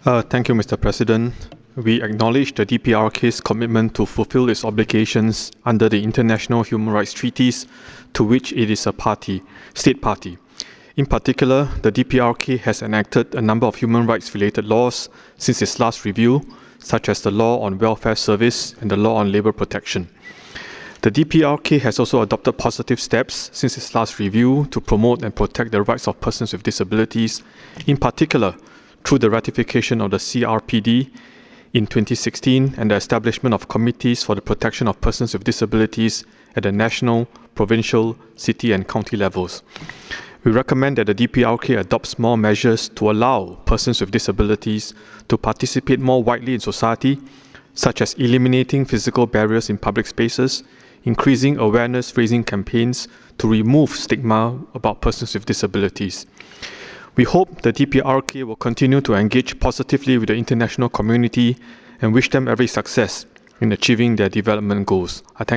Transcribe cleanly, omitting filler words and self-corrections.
Thank you, Mr. President. We acknowledge the DPRK's commitment to fulfill its obligations under the international human rights treaties to which it is a state party. In particular, the DPRK has enacted a number of human rights-related laws since its last review, such as the Law on Welfare Service and the Law on Labour Protection. The DPRK has also adopted positive steps since its last review to promote and protect the rights of persons with disabilities, in particular through the ratification of the CRPD in 2016 and the establishment of committees for the protection of persons with disabilities at the national, provincial, city and county levels. We recommend that the DPRK adopts more measures to allow persons with disabilities to participate more widely in society, such as eliminating physical barriers in public spaces, increasing awareness-raising campaigns to remove stigma about persons with disabilities. We hope the DPRK will continue to engage positively with the international community and wish them every success in achieving their development goals. I thank